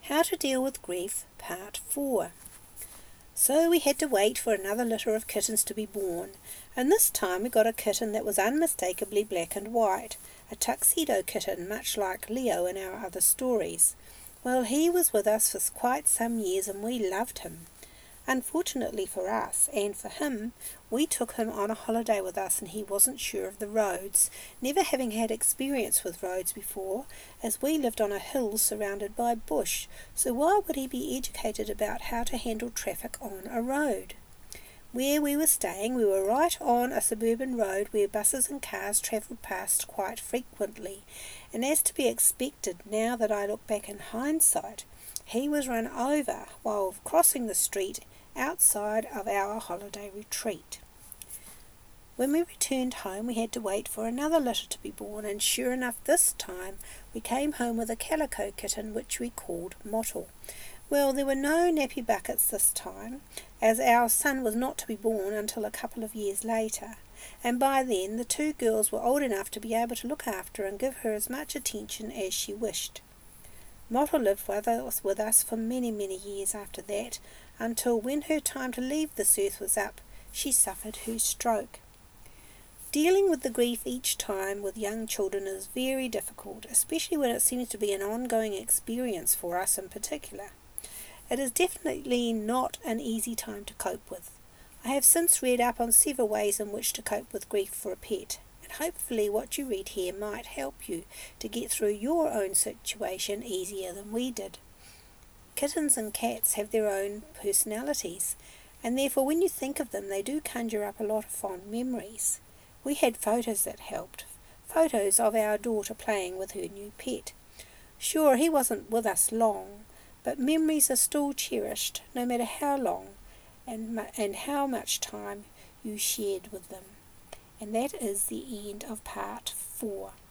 How to Deal with Grief, Part 4. So we had to wait for another litter of kittens to be born, and this time we got a kitten that was unmistakably black and white, a tuxedo kitten much like Leo in our other stories. Well, he was with us for quite some years and we loved him. Unfortunately for us, and for him, we took him on a holiday with us and he wasn't sure of the roads, never having had experience with roads before, as we lived on a hill surrounded by bush, so why would he be educated about how to handle traffic on a road? Where we were staying, we were right on a suburban road where buses and cars travelled past quite frequently, and as to be expected now that I look back in hindsight, he was run over while crossing the street outside of our holiday retreat. When we returned home, we had to wait for another litter to be born, and sure enough this time we came home with a calico kitten which we called Mottle. Well, there were no nappy buckets this time, as our son was not to be born until a couple of years later, and by then the two girls were old enough to be able to look after and give her as much attention as she wished. Mottle lived with us for many, many years after that, until when her time to leave this earth was up, she suffered her stroke. Dealing with the grief each time with young children is very difficult, especially when it seems to be an ongoing experience for us in particular. It is definitely not an easy time to cope with. I have since read up on several ways in which to cope with grief for a pet, and hopefully what you read here might help you to get through your own situation easier than we did. Kittens and cats have their own personalities, and therefore when you think of them they do conjure up a lot of fond memories. We had photos that helped, photos of our daughter playing with her new pet. Sure, he wasn't with us long, but memories are still cherished no matter how long and how much time you shared with them. And that is the end of part 4.